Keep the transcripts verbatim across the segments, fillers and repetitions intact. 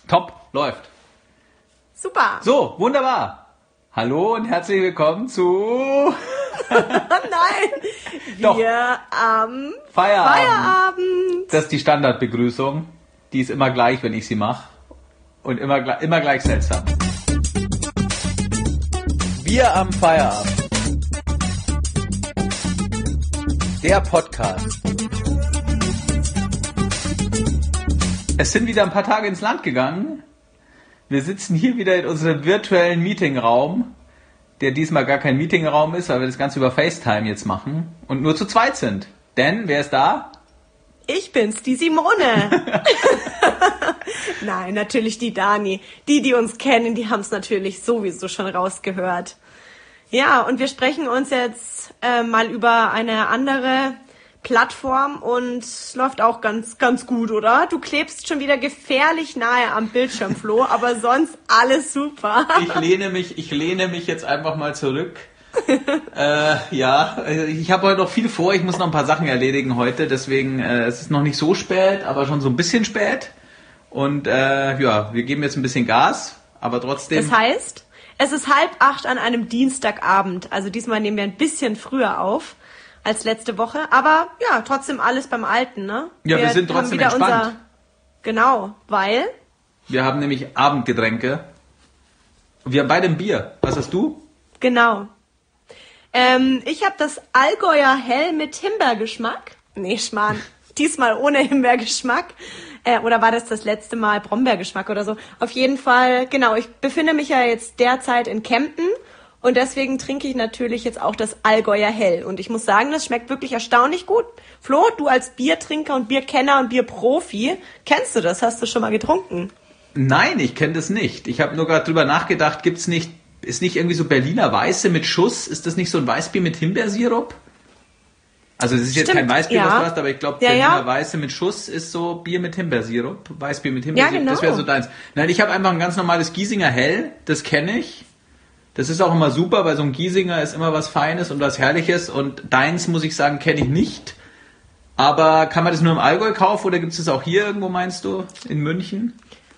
Top, läuft. Super. So, wunderbar. Hallo und herzlich willkommen zu... Nein, Doch. wir am Feierabend. Feierabend. Das ist die Standardbegrüßung. Die ist immer gleich, wenn ich sie mache. Und immer, gle- immer gleich seltsam. Wir am Feierabend. Der Podcast. Es sind wieder ein paar Tage ins Land gegangen. Wir sitzen hier wieder in unserem virtuellen Meetingraum, der diesmal gar kein Meetingraum ist, weil wir das Ganze über FaceTime jetzt machen und nur zu zweit sind. Denn, wer ist da? Ich bin's, die Simone. Nein, natürlich die Dani. Die, die uns kennen, die haben's natürlich sowieso schon rausgehört. Ja, und wir sprechen uns jetzt äh, mal über eine andere Plattform und läuft auch ganz, ganz gut, oder? Du klebst schon wieder gefährlich nahe am Bildschirm, Flo, aber sonst alles super. Ich lehne mich, ich lehne mich jetzt einfach mal zurück. äh, ja, ich habe heute noch viel vor. Ich muss noch ein paar Sachen erledigen heute, deswegen äh, es ist noch nicht so spät, aber schon so ein bisschen spät. Und äh, ja, wir geben jetzt ein bisschen Gas, aber trotzdem. Das heißt, es ist halb acht an einem Dienstagabend. Also diesmal nehmen wir ein bisschen früher auf als letzte Woche. Aber ja, trotzdem alles beim Alten, ne? Ja, wir sind haben trotzdem wieder entspannt. Unser, genau, weil Wir haben nämlich Abendgetränke. Wir haben beide ein Bier. Was hast du? Genau. Ähm, ich habe das Allgäuer Hell mit Himbeergeschmack. Nee, Schmarrn. Diesmal ohne Himbeergeschmack. Äh, oder war das das letzte Mal Brombeergeschmack oder so? Auf jeden Fall, genau. Ich befinde mich ja jetzt derzeit in Kempten. Und deswegen trinke ich natürlich jetzt auch das Allgäuer Hell. Und ich muss sagen, das schmeckt wirklich erstaunlich gut. Flo, du als Biertrinker und Bierkenner und Bierprofi, kennst du das? Hast du schon mal getrunken? Nein, ich kenne das nicht. Ich habe nur gerade drüber nachgedacht, gibt's nicht, ist nicht irgendwie so Berliner Weiße mit Schuss? Ist das nicht so ein Weißbier mit Himbeersirup? Also es ist jetzt Stimmt, kein Weißbier, ja. was du hast, aber ich glaube, Ja, Berliner ja. Weiße mit Schuss ist so Bier mit Himbeersirup. Weißbier mit Himbeersirup, genau. Das wäre so deins. Nein, ich habe einfach ein ganz normales Giesinger Hell, das kenne ich. Das ist auch immer super, weil so ein Giesinger ist immer was Feines und was Herrliches. Und deins, muss ich sagen, kenne ich nicht. Aber kann man das nur im Allgäu kaufen oder gibt es das auch hier irgendwo, meinst du, in München?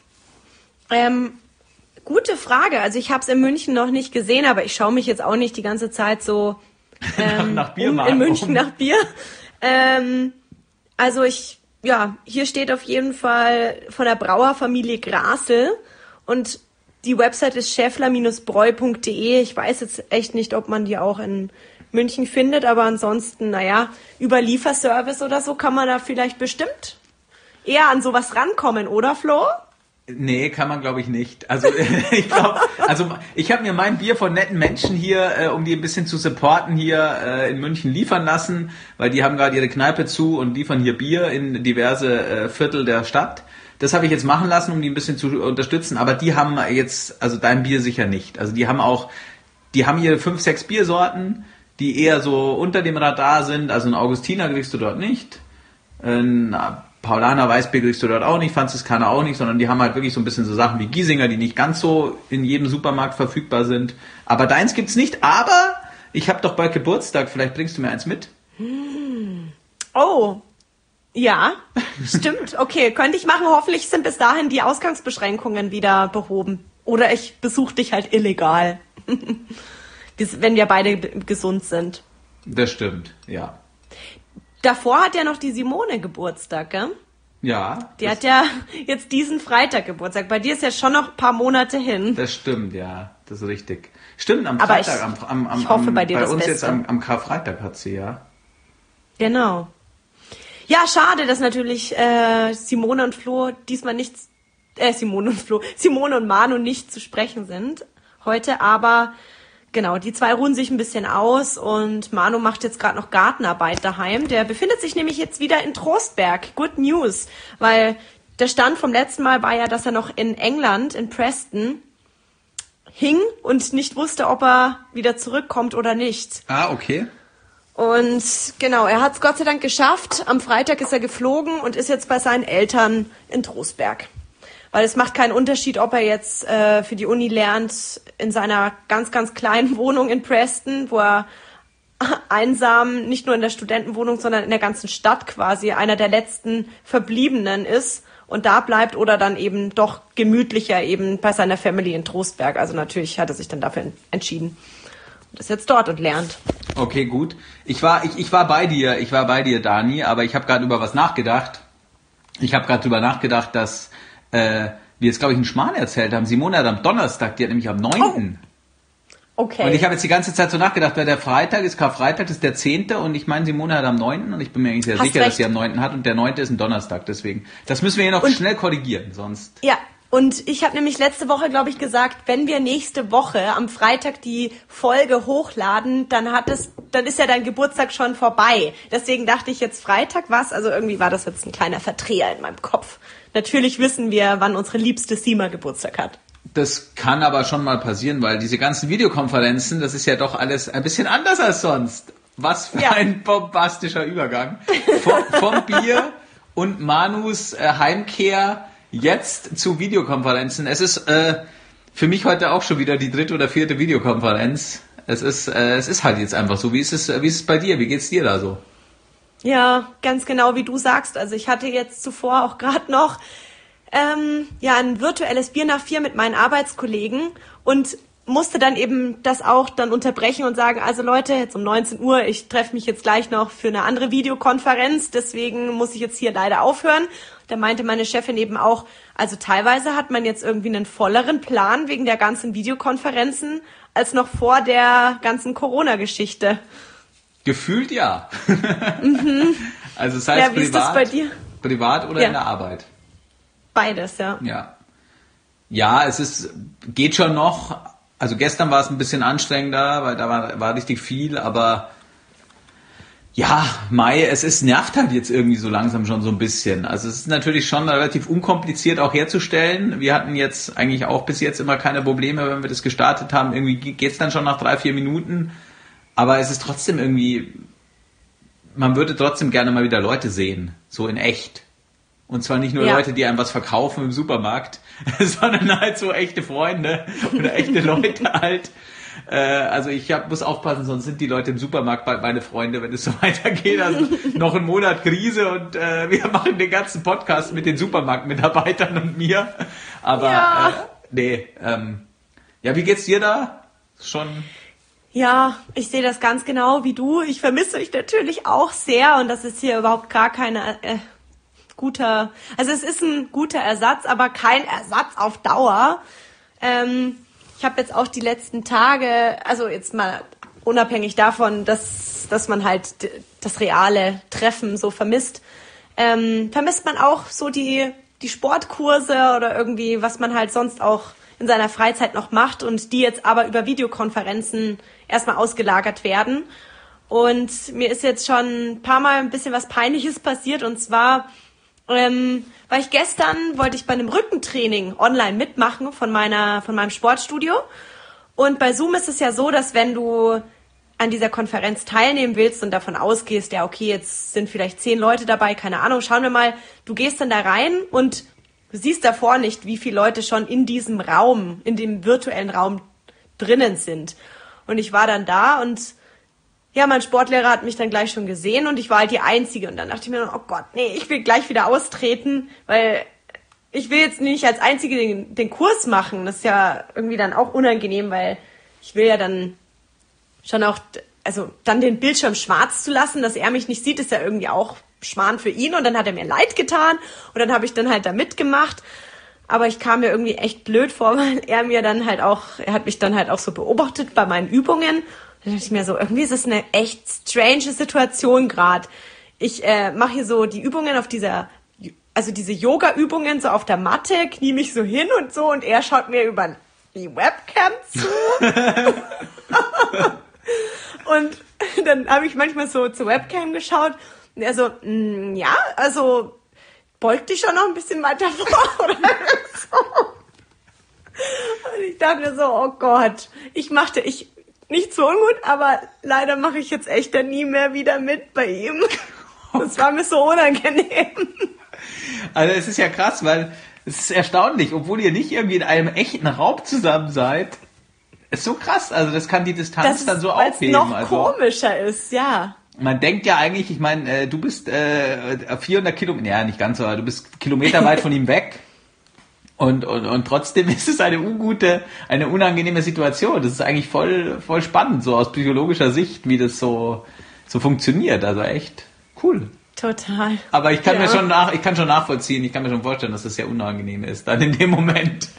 Ähm, gute Frage. Also ich habe es in München noch nicht gesehen, aber ich schaue mich jetzt auch nicht die ganze Zeit so ähm, nach, nach Bier um, in München um. nach Bier. Ähm, also ich, ja, hier steht auf jeden Fall von der Brauerfamilie Grasel und die Website ist schäffler Bindestrich breu punkt de. Ich weiß jetzt echt nicht, ob man die auch in München findet, aber ansonsten, naja, über Lieferservice oder so kann man da vielleicht bestimmt eher an sowas rankommen, oder Flo? Nee, kann man glaube ich nicht. Also ich glaube, also ich habe mir mein Bier von netten Menschen hier, äh, um die ein bisschen zu supporten, hier äh, in München liefern lassen, weil die haben gerade ihre Kneipe zu und liefern hier Bier in diverse äh, Viertel der Stadt. Das habe ich jetzt machen lassen, um die ein bisschen zu unterstützen, aber die haben jetzt, also dein Bier sicher nicht. Also die haben auch, die haben hier fünf, sechs Biersorten, die eher so unter dem Radar sind. Also ein Augustiner kriegst du dort nicht, ein Paulaner Weißbier kriegst du dort auch nicht, Franziskaner auch nicht, sondern die haben halt wirklich so ein bisschen so Sachen wie Giesinger, die nicht ganz so in jedem Supermarkt verfügbar sind. Aber deins gibt's nicht, aber ich habe doch bald Geburtstag, vielleicht bringst du mir eins mit. Oh, ja, stimmt. Okay, könnte ich machen. Hoffentlich sind bis dahin die Ausgangsbeschränkungen wieder behoben. Oder ich besuche dich halt illegal, wenn wir beide gesund sind. Das stimmt, ja. Davor hat ja noch die Simone Geburtstag, gell? Ja. Die hat ja jetzt diesen Freitag Geburtstag. Bei dir ist ja schon noch ein paar Monate hin. Das stimmt, ja. Das ist richtig. Stimmt, am Aber Freitag, ich, am, am, am, ich hoffe bei dir bei das uns Beste. jetzt am, am Karfreitag hat sie, ja. Genau. Ja, schade, dass natürlich äh, Simone und Flo diesmal nicht, äh, Simone und Flo, Simone und Manu nicht zu sprechen sind heute, aber genau, die zwei ruhen sich ein bisschen aus und Manu macht jetzt gerade noch Gartenarbeit daheim. Der befindet sich nämlich jetzt wieder in Trostberg. Good News, weil der Stand vom letzten Mal war ja, dass er noch in England, in Preston, hing und nicht wusste, ob er wieder zurückkommt oder nicht. Ah, okay. Und genau, er hat es Gott sei Dank geschafft. Am Freitag ist er geflogen und ist jetzt bei seinen Eltern in Trostberg. Weil es macht keinen Unterschied, ob er jetzt äh, für die Uni lernt in seiner ganz, ganz kleinen Wohnung in Preston, wo er einsam, nicht nur in der Studentenwohnung, sondern in der ganzen Stadt quasi einer der letzten Verbliebenen ist, und da bleibt oder dann eben doch gemütlicher eben bei seiner Family in Trostberg. Also natürlich hat er sich dann dafür entschieden und ist jetzt dort und lernt. Okay, gut. Ich war, ich, ich war bei dir, ich war bei dir, Dani, aber ich habe gerade über was nachgedacht. Ich habe gerade drüber nachgedacht, dass äh, wir jetzt, glaube ich, einen Schmarrn erzählt haben. Simone hat am Donnerstag, die hat nämlich am neunten Oh. Okay. Und ich habe jetzt die ganze Zeit so nachgedacht, weil der Freitag ist Karfreitag, das ist der zehnte und ich meine, Simone hat am neunten und ich bin mir eigentlich sehr Hast sicher, recht. dass sie am neunten hat und der neunte ist ein Donnerstag, deswegen. Das müssen wir hier noch und, schnell korrigieren, sonst... Ja, und ich habe nämlich letzte Woche, glaube ich, gesagt, wenn wir nächste Woche am Freitag die Folge hochladen, dann hat es, dann ist ja dein Geburtstag schon vorbei. Deswegen dachte ich jetzt Freitag was, also irgendwie war das jetzt ein kleiner Verdreher in meinem Kopf. Natürlich wissen wir, wann unsere liebste Sima Geburtstag hat. Das kann aber schon mal passieren, weil diese ganzen Videokonferenzen, das ist ja doch alles ein bisschen anders als sonst. Was für ja. ein bombastischer Übergang. Vom, vom Bier und Manus äh, Heimkehr jetzt zu Videokonferenzen. Es ist äh, für mich heute auch schon wieder die dritte oder vierte Videokonferenz. Es ist, äh, es ist halt jetzt einfach so. Wie ist es, wie ist es bei dir? Wie geht's dir da so? Ja, ganz genau wie du sagst. Also ich hatte jetzt zuvor auch gerade noch ähm, ja ein virtuelles Bier nach vier mit meinen Arbeitskollegen und musste dann eben das auch dann unterbrechen und sagen, also Leute, jetzt um neunzehn Uhr, ich treffe mich jetzt gleich noch für eine andere Videokonferenz, deswegen muss ich jetzt hier leider aufhören. Da meinte meine Chefin eben auch, also teilweise hat man jetzt irgendwie einen volleren Plan wegen der ganzen Videokonferenzen als noch vor der ganzen Corona-Geschichte. Gefühlt ja. mhm. Also sei es ja, wie privat, ist das bei dir? privat oder ja. in der Arbeit. Beides, ja. Ja. Ja, es ist, geht schon noch. Also gestern war es ein bisschen anstrengender, weil da war, war richtig viel, aber ja, Mai, es ist, nervt halt jetzt irgendwie so langsam schon so ein bisschen. Also es ist natürlich schon relativ unkompliziert auch herzustellen. Wir hatten jetzt eigentlich auch bis jetzt immer keine Probleme, wenn wir das gestartet haben. Irgendwie geht's dann schon nach drei, vier Minuten. Aber es ist trotzdem irgendwie, man würde trotzdem gerne mal wieder Leute sehen, so in echt. Und zwar nicht nur ja. Leute, die einem was verkaufen im Supermarkt, sondern halt so echte Freunde oder echte Leute halt. Äh, also ich hab, muss aufpassen, sonst sind die Leute im Supermarkt bald meine Freunde, wenn es so weitergeht. Also noch einen Monat Krise und äh, wir machen den ganzen Podcast mit den Supermarktmitarbeitern und mir. Aber ja. äh, nee, ähm, ja, wie geht's dir da? Schon... Ja, ich sehe das ganz genau wie du. Ich vermisse euch natürlich auch sehr und das ist hier überhaupt gar keine äh, guter, also es ist ein guter Ersatz, aber kein Ersatz auf Dauer. Ähm, ich habe jetzt auch die letzten Tage, also jetzt mal unabhängig davon, dass dass man halt d- das reale Treffen so vermisst, ähm, vermisst man auch so die die Sportkurse oder irgendwie, was man halt sonst auch in seiner Freizeit noch macht und die jetzt aber über Videokonferenzen erstmal ausgelagert werden. Und mir ist jetzt schon ein paar Mal ein bisschen was Peinliches passiert und zwar ähm, war ich gestern, wollte ich bei einem Rückentraining online mitmachen von meiner von meinem Sportstudio und bei Zoom ist es ja so, dass wenn du an dieser Konferenz teilnehmen willst und davon ausgehst, ja okay, jetzt sind vielleicht zehn Leute dabei, keine Ahnung, schauen wir mal, du gehst dann da rein und du siehst davor nicht, wie viele Leute schon in diesem Raum, in dem virtuellen Raum drinnen sind. Und ich war dann da und ja, mein Sportlehrer hat mich dann gleich schon gesehen und ich war halt die Einzige. Und dann dachte ich mir, oh Gott, nee, ich will gleich wieder austreten, weil ich will jetzt nicht als Einzige den, den Kurs machen. Das ist ja irgendwie dann auch unangenehm, weil ich will ja dann schon auch, also dann den Bildschirm schwarz zu lassen, dass er mich nicht sieht, ist ja irgendwie auch Schmarrn für ihn und dann hat er mir leid getan und dann habe ich dann halt da mitgemacht, aber ich kam mir irgendwie echt blöd vor, weil er mir dann halt auch, er hat mich dann halt auch so beobachtet bei meinen Übungen. Dann dachte ich mir so, irgendwie ist es eine echt strange Situation gerade. Ich äh, mache hier so die Übungen auf dieser, also diese Yoga-Übungen so auf der Matte, knie mich so hin und so und er schaut mir über die Webcam zu. Und dann habe ich manchmal so zur Webcam geschaut und er so, mm, ja, also beug dich schon noch ein bisschen weiter vor oder so. Und ich dachte mir so, oh Gott, ich machte, ich, nicht so ungut, aber leider mache ich jetzt echt dann nie mehr wieder mit bei ihm. Das war mir so unangenehm. Also es ist ja krass, weil es ist erstaunlich, obwohl ihr nicht irgendwie in einem echten Raum zusammen seid. Ist so krass, also das kann die Distanz das dann so ist, aufheben. noch also komischer ist, ja. man denkt ja eigentlich, ich meine, äh, du bist äh, vierhundert Kilometer, ja nicht ganz so, aber du bist kilometerweit von ihm weg. Und, und, und trotzdem ist es eine ungute, eine unangenehme Situation. Das ist eigentlich voll, voll spannend, so aus psychologischer Sicht, wie das so, so funktioniert. Also echt cool. Total. Aber ich kann ja. mir schon nach, ich kann schon nachvollziehen, ich kann mir schon vorstellen, dass das sehr unangenehm ist, dann in dem Moment.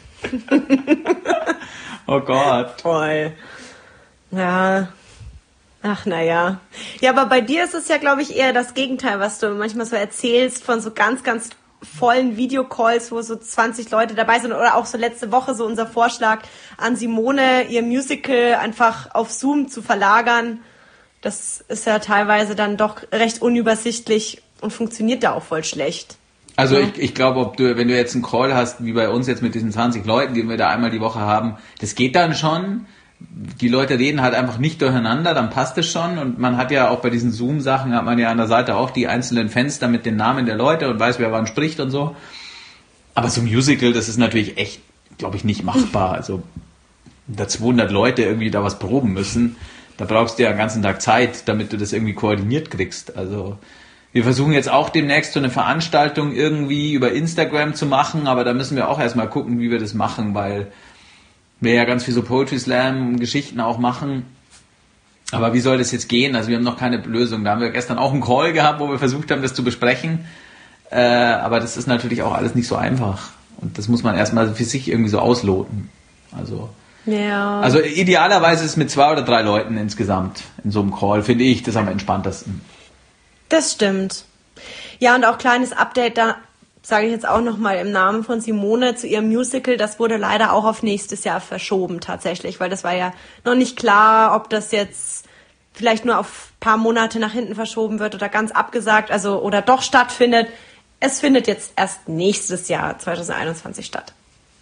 Oh Gott. Toll. Ja. Ach, naja. Ja, aber bei dir ist es ja, glaube ich, eher das Gegenteil, was du manchmal so erzählst von so ganz, ganz vollen Videocalls, wo so zwanzig Leute dabei sind, oder auch so letzte Woche so unser Vorschlag an Simone, ihr Musical einfach auf Zoom zu verlagern. Das ist ja teilweise dann doch recht unübersichtlich und funktioniert da auch voll schlecht. Also ja. ich, ich glaube, ob du, wenn du jetzt einen Call hast, wie bei uns jetzt mit diesen zwanzig Leuten, die wir da einmal die Woche haben, das geht dann schon. Die Leute reden halt einfach nicht durcheinander, dann passt es schon. Und man hat ja auch bei diesen Zoom-Sachen, hat man ja an der Seite auch die einzelnen Fenster mit den Namen der Leute und weiß, wer wann spricht und so. Aber so ein Musical, das ist natürlich echt, glaube ich, nicht machbar. Also da zweihundert Leute irgendwie da was proben müssen, da brauchst du ja den ganzen Tag Zeit, damit du das irgendwie koordiniert kriegst. Also wir versuchen jetzt auch demnächst so eine Veranstaltung irgendwie über Instagram zu machen, aber da müssen wir auch erstmal gucken, wie wir das machen, weil wir ja ganz viel so Poetry Slam Geschichten auch machen. Aber wie soll das jetzt gehen? Also wir haben noch keine Lösung. Da haben wir gestern auch einen Call gehabt, wo wir versucht haben, das zu besprechen. Äh, aber das ist natürlich auch alles nicht so einfach. Und das muss man erstmal für sich irgendwie so ausloten. Also, ja. also idealerweise ist es mit zwei oder drei Leuten insgesamt in so einem Call, finde ich, das am entspanntesten. Das stimmt. Ja, und auch kleines Update da, sage ich jetzt auch nochmal im Namen von Simone zu ihrem Musical, das wurde leider auch auf nächstes Jahr verschoben tatsächlich, weil das war ja noch nicht klar, ob das jetzt vielleicht nur auf ein paar Monate nach hinten verschoben wird oder ganz abgesagt, also oder doch stattfindet. Es findet jetzt erst nächstes Jahr zwanzig einundzwanzig statt.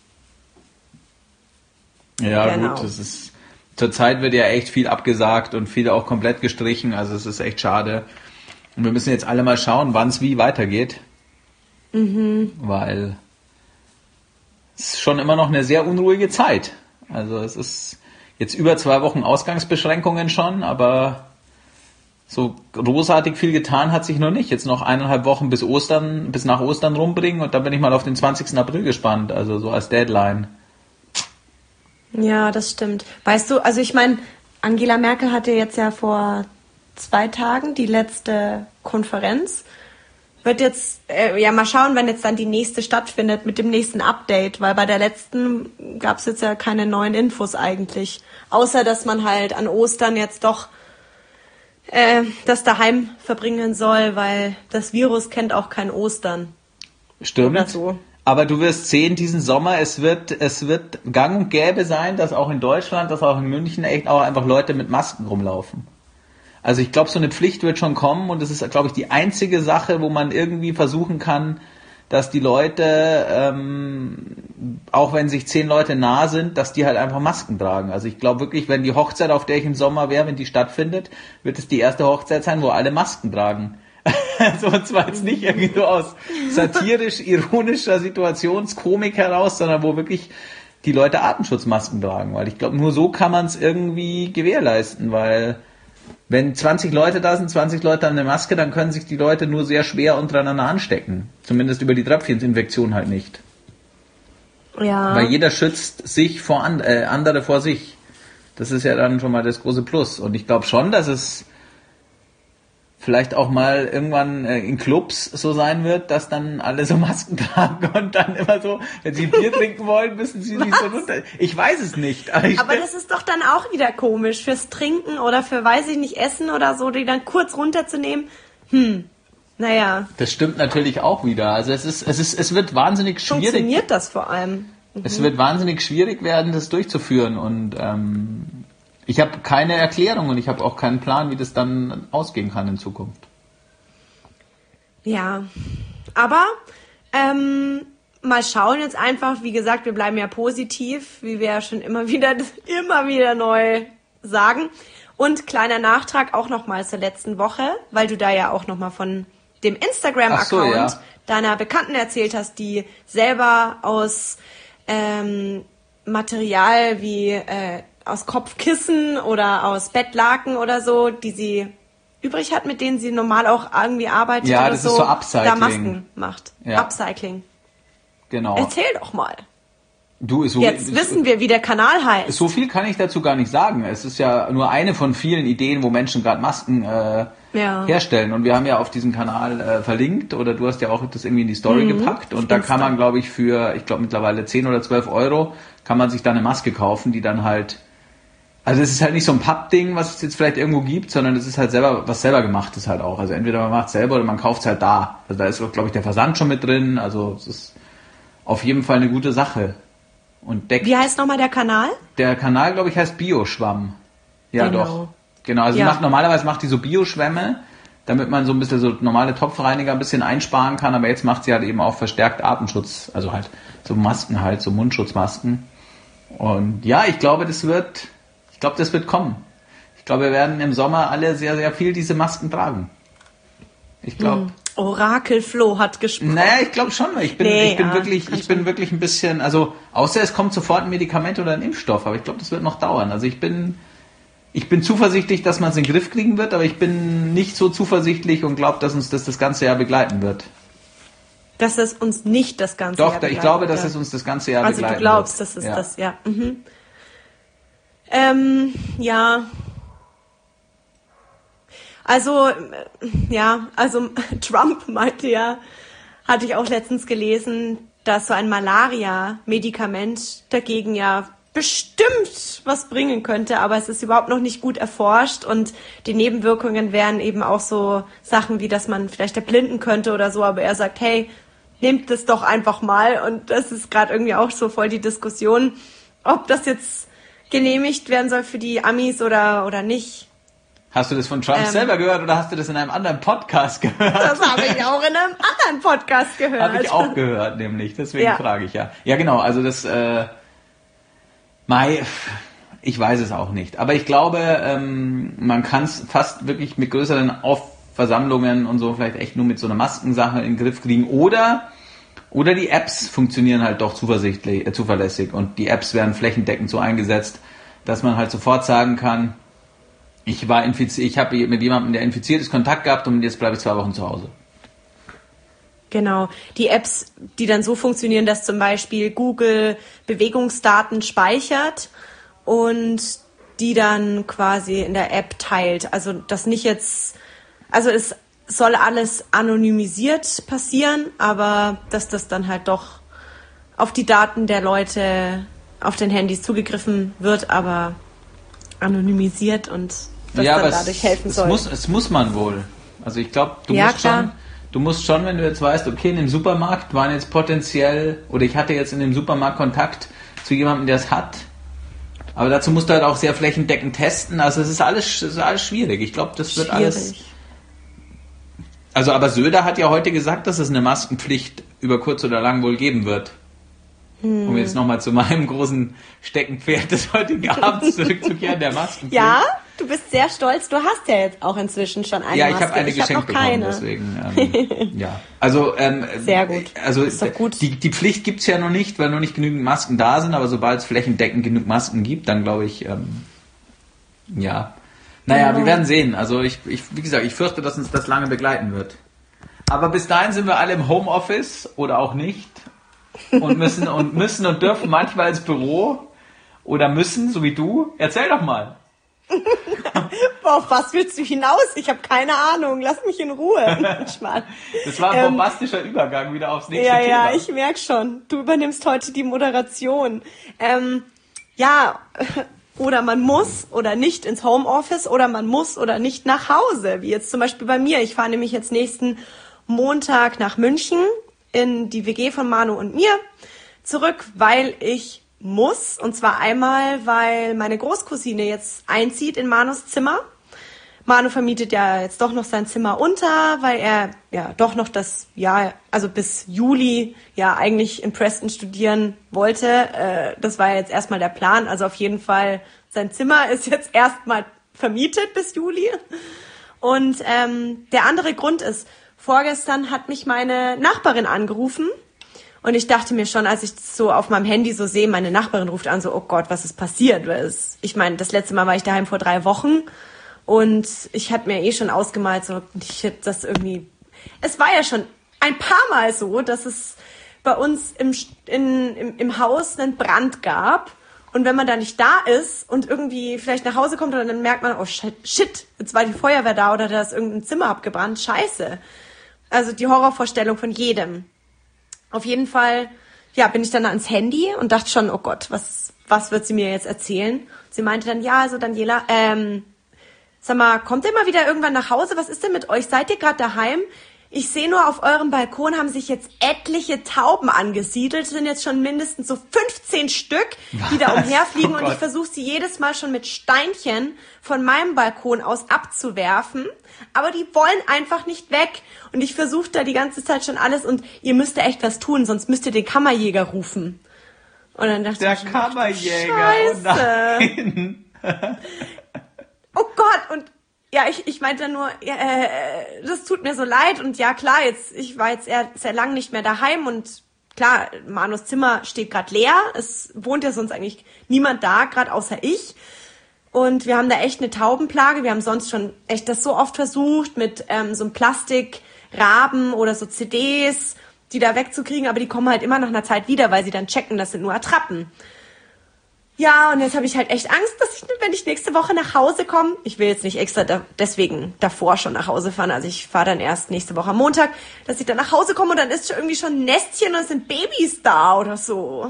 Ja, genau. Gut, das ist, zurzeit wird ja echt viel abgesagt und viele auch komplett gestrichen, also es ist echt schade. Und wir müssen jetzt alle mal schauen, wann es wie weitergeht. Mhm. Weil es ist schon immer noch eine sehr unruhige Zeit. Also es ist jetzt über zwei Wochen Ausgangsbeschränkungen schon, aber so großartig viel getan hat sich noch nicht. Jetzt noch eineinhalb Wochen bis Ostern, bis nach Ostern rumbringen und dann bin ich mal auf den zwanzigsten April gespannt, also so als Deadline. Ja, das stimmt. Weißt du, also ich meine, Angela Merkel hatte jetzt ja vor zwei Tagen die letzte Konferenz. Wird jetzt, äh, ja mal schauen, wann jetzt dann die nächste stattfindet mit dem nächsten Update, weil bei der letzten gab es jetzt ja keine neuen Infos eigentlich. Außer, dass man halt an Ostern jetzt doch äh, das daheim verbringen soll, weil das Virus kennt auch kein Ostern. Stimmt. Oder so. Aber du wirst sehen, diesen Sommer, es wird, es wird gang und gäbe sein, dass auch in Deutschland, dass auch in München echt auch einfach Leute mit Masken rumlaufen. Also ich glaube, so eine Pflicht wird schon kommen und das ist, glaube ich, die einzige Sache, wo man irgendwie versuchen kann, dass die Leute, ähm, auch wenn sich zehn Leute nah sind, dass die halt einfach Masken tragen. Also ich glaube wirklich, wenn die Hochzeit, auf der ich im Sommer wäre, wenn die stattfindet, wird es die erste Hochzeit sein, wo alle Masken tragen. Also und zwar jetzt nicht irgendwie so aus satirisch-ironischer Situationskomik heraus, sondern wo wirklich die Leute Atemschutzmasken tragen. Weil ich glaube, nur so kann man es irgendwie gewährleisten, weil wenn zwanzig Leute da sind, zwanzig Leute haben eine Maske, dann können sich die Leute nur sehr schwer untereinander anstecken. Zumindest über die Tröpfcheninfektion halt nicht. Ja. Weil jeder schützt sich vor and- äh, andere vor sich. Das ist ja dann schon mal das große Plus. Und ich glaube schon, dass es vielleicht auch mal irgendwann äh, in Clubs so sein wird, dass dann alle so Masken tragen und dann immer so, wenn sie Bier trinken wollen, müssen sie sich so runter... Ich weiß es nicht. Aber, ich aber das ist doch dann auch wieder komisch, fürs Trinken oder für, weiß ich nicht, Essen oder so, die dann kurz runterzunehmen. Hm, naja. Das stimmt natürlich auch wieder. Also es ist, es ist, es wird wahnsinnig schwierig. Funktioniert das vor allem? Mhm. Es wird wahnsinnig schwierig werden, das durchzuführen und ähm, ich habe keine Erklärung und ich habe auch keinen Plan, wie das dann ausgehen kann in Zukunft. Ja, aber ähm, mal schauen jetzt einfach. Wie gesagt, wir bleiben ja positiv, wie wir ja schon immer wieder, immer wieder neu sagen. Und kleiner Nachtrag auch nochmal zur letzten Woche, weil du da ja auch nochmal von dem Instagram-Account so, ja. deiner Bekannten erzählt hast, die selber aus ähm, Material wie... Äh, aus Kopfkissen oder aus Bettlaken oder so, die sie übrig hat, mit denen sie normal auch irgendwie arbeitet Ja, oder das so, ist so Upcycling. da Masken macht. Ja. Upcycling. Genau. Erzähl doch mal. Du, so, Jetzt so, wissen wir, wie der Kanal heißt. So viel kann ich dazu gar nicht sagen. Es ist ja nur eine von vielen Ideen, wo Menschen gerade Masken äh, Ja. herstellen. Und wir haben ja auf diesem Kanal äh, verlinkt, oder du hast ja auch das irgendwie in die Story Mhm, gepackt. Und auf da Insta. kann man, glaube ich, für, ich glaube mittlerweile zehn oder zwölf Euro, kann man sich da eine Maske kaufen, die dann halt, also es ist halt nicht so ein Pappding, was es jetzt vielleicht irgendwo gibt, sondern es ist halt selber, was selber gemacht ist halt auch. Also entweder man macht es selber oder man kauft es halt da. Also da ist, glaube ich, der Versand schon mit drin. Also es ist auf jeden Fall eine gute Sache. Und deckt. Wie heißt nochmal der Kanal? Der Kanal, glaube ich, heißt Bioschwamm. Ja, Genau. doch. Genau, also Ja. sie macht, normalerweise macht die so Bioschwämme, damit man so ein bisschen so normale Topfreiniger ein bisschen einsparen kann, aber jetzt macht sie halt eben auch verstärkt Atemschutz, also halt so Masken halt, so Mundschutzmasken. Und ja, ich glaube, das wird, ich glaube, das wird kommen. Ich glaube, wir werden im Sommer alle sehr, sehr viel diese Masken tragen. Ich glaube. Hm. Orakel Flo hat gesprochen. Naja, ich glaube schon, weil ich bin, Nee, ich bin ja, wirklich, kann ich bin schon. wirklich ein bisschen, also außer es kommt sofort ein Medikament oder ein Impfstoff, aber ich glaube, das wird noch dauern. Also ich bin, ich bin zuversichtlich, dass man es in den Griff kriegen wird, aber ich bin nicht so zuversichtlich und glaube, dass uns das das ganze Jahr begleiten wird. Dass es uns nicht das ganze Doch, Jahr da- ich begleitet, glaube, dass ja. es uns das ganze Jahr Also begleiten du glaubst, wird. dass es Ja. das, ja. Mhm. Ähm, ja. Also, äh, ja, also Trump meinte ja, hatte ich auch letztens gelesen, dass so ein Malaria-Medikament dagegen ja bestimmt was bringen könnte, aber es ist überhaupt noch nicht gut erforscht und die Nebenwirkungen wären eben auch so Sachen wie, dass man vielleicht erblinden könnte oder so, aber er sagt, hey, nehmt das doch einfach mal und das ist gerade irgendwie auch so voll die Diskussion, ob das jetzt genehmigt werden soll für die Amis oder, oder nicht. Hast du das von Trump Ähm. selber gehört oder hast du das in einem anderen Podcast gehört? Das habe ich auch in einem anderen Podcast gehört. Habe ich auch gehört, nämlich. Deswegen Ja. frage ich ja. Ja, genau. Also das, äh, Mai, ich weiß es auch nicht. Aber ich glaube, ähm, man kann es fast wirklich mit größeren Aufversammlungen und so vielleicht echt nur mit so einer Maskensache in den Griff kriegen. Oder, oder die Apps funktionieren halt doch zuversichtlich, äh, zuverlässig. Und die Apps werden flächendeckend so eingesetzt, dass man halt sofort sagen kann, ich war infiziert, ich habe mit jemandem, der infiziert ist, Kontakt gehabt und jetzt bleibe ich zwei Wochen zu Hause. Genau, die Apps, die dann so funktionieren, dass zum Beispiel Google Bewegungsdaten speichert und die dann quasi in der App teilt. Also das nicht jetzt, also es soll alles anonymisiert passieren, aber dass das dann halt doch auf die Daten der Leute auf den Handys zugegriffen wird, aber anonymisiert und das ja, dann aber dadurch es, helfen es soll. muss, es muss man wohl. Also ich glaube, du Ja, musst klar. schon, du musst schon, wenn du jetzt weißt, okay, in dem Supermarkt waren jetzt potenziell, oder ich hatte jetzt in dem Supermarkt Kontakt zu jemandem, der es hat. Aber dazu musst du halt auch sehr flächendeckend testen. Also es ist alles, es ist alles schwierig. Ich glaube, das wird alles. Schwierig. Also aber Söder hat ja heute gesagt, dass es eine Maskenpflicht über kurz oder lang wohl geben wird. Hm. Um jetzt nochmal zu meinem großen Steckenpferd des heutigen Abends zurückzukehren, der Maskenpflicht. Ja, du bist sehr stolz. Du hast ja jetzt auch inzwischen schon eine Ja, ich Maske. habe eine ich hab geschenkt noch keine. bekommen, deswegen, ähm, ja. Also, ähm, Sehr gut. Also, Ist doch gut. Die, die Pflicht gibt's ja noch nicht, weil noch nicht genügend Masken da sind, aber sobald es flächendeckend genug Masken gibt, dann glaube ich, ähm, ja. Naja, Genau. wir werden sehen. Also, ich, ich, wie gesagt, ich fürchte, dass uns das lange begleiten wird. Aber bis dahin sind wir alle im Homeoffice oder auch nicht und müssen und müssen und dürfen manchmal ins Büro oder müssen, so wie du. Erzähl doch mal. Boah, auf was willst du hinaus? Ich habe keine Ahnung. Lass mich in Ruhe. Schmarrn. Das war ein Ähm, bombastischer Übergang wieder aufs nächste Ja, Thema. ja, ich merk schon. Du übernimmst heute die Moderation. Ähm, ja, oder man muss oder nicht ins Homeoffice oder man muss oder nicht nach Hause. Wie jetzt zum Beispiel bei mir. Ich fahre nämlich jetzt nächsten Montag nach München in die W G von Manu und mir zurück, weil ich muss. Und zwar einmal, weil meine Großcousine jetzt einzieht in Manus Zimmer. Manu vermietet ja jetzt doch noch sein Zimmer unter, weil er ja doch noch das Jahr, also bis Juli ja eigentlich in Preston studieren wollte. Äh, das war ja jetzt erstmal der Plan. Also auf jeden Fall, sein Zimmer ist jetzt erstmal vermietet bis Juli. Und ähm, der andere Grund ist, vorgestern hat mich meine Nachbarin angerufen. Und ich dachte mir schon, als ich so auf meinem Handy so sehe, meine Nachbarin ruft an, so, oh Gott, was ist passiert? Weil es, ich meine, das letzte Mal war ich daheim vor drei Wochen Und ich hatte mir eh schon ausgemalt, so, ich hätte das irgendwie, es war ja schon ein paar Mal so, dass es bei uns im, in, im, im Haus einen Brand gab. Und wenn man da nicht da ist und irgendwie vielleicht nach Hause kommt und dann merkt man, oh shit, shit, jetzt war die Feuerwehr da oder da ist irgendein Zimmer abgebrannt, scheiße. Also die Horrorvorstellung von jedem. Auf jeden Fall, ja, bin ich dann ans Handy und dachte schon, oh Gott, was, was wird sie mir jetzt erzählen? Sie meinte dann, ja, also Daniela, ähm, sag mal, kommt ihr mal wieder irgendwann nach Hause? Was ist denn mit euch? Seid ihr gerade daheim? Ich sehe nur, auf eurem Balkon haben sich jetzt etliche Tauben angesiedelt. Es sind jetzt schon mindestens so fünfzehn Stück, die da umherfliegen. Oh und ich versuche sie jedes Mal schon mit Steinchen von meinem Balkon aus abzuwerfen. Aber die wollen einfach nicht weg. Und ich versuche da die ganze Zeit schon alles. Und ihr müsst da echt was tun, sonst müsst ihr den Kammerjäger rufen. Und dann dachte Der ich, Kammerjäger, Scheiße. oh nein. Oh Gott, und ja, ich, ich meinte dann nur, ja, äh, das tut mir so leid und ja klar, jetzt ich war jetzt sehr, sehr lang nicht mehr daheim und klar, Manus Zimmer steht gerade leer, es wohnt ja sonst eigentlich niemand da, gerade außer ich und wir haben da echt eine Taubenplage, wir haben sonst schon echt das so oft versucht mit ähm, so einem Plastikraben oder so C Ds, die da wegzukriegen, aber die kommen halt immer nach einer Zeit wieder, weil sie dann checken, das sind nur Attrappen. Ja, und jetzt habe ich halt echt Angst, dass ich, wenn ich nächste Woche nach Hause komme, ich will jetzt nicht extra da, deswegen davor schon nach Hause fahren, also ich fahre dann erst nächste Woche am Montag, dass ich dann nach Hause komme und dann ist schon irgendwie schon ein Nestchen und es sind Babys da oder so.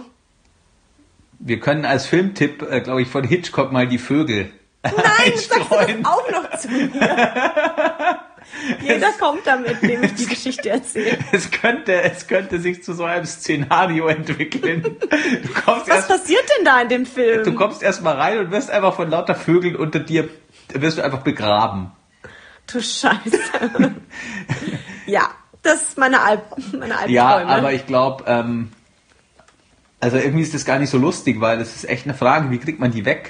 Wir können als Filmtipp, äh, glaube ich, von Hitchcock mal die Vögel Nein, sagst du das auch noch zu mir? Jeder es, kommt damit, dem ich die Geschichte erzähle. Es könnte, es könnte sich zu so einem Szenario entwickeln. Du kommst Was erst, passiert denn da in dem Film? Du kommst erst mal rein und wirst einfach von lauter Vögeln unter dir, wirst du einfach begraben. Du Scheiße. Ja, das ist meine Alp, meine Albträume. Ja, aber ich glaube, ähm, also irgendwie ist das gar nicht so lustig, weil das ist echt eine Frage, wie kriegt man die weg?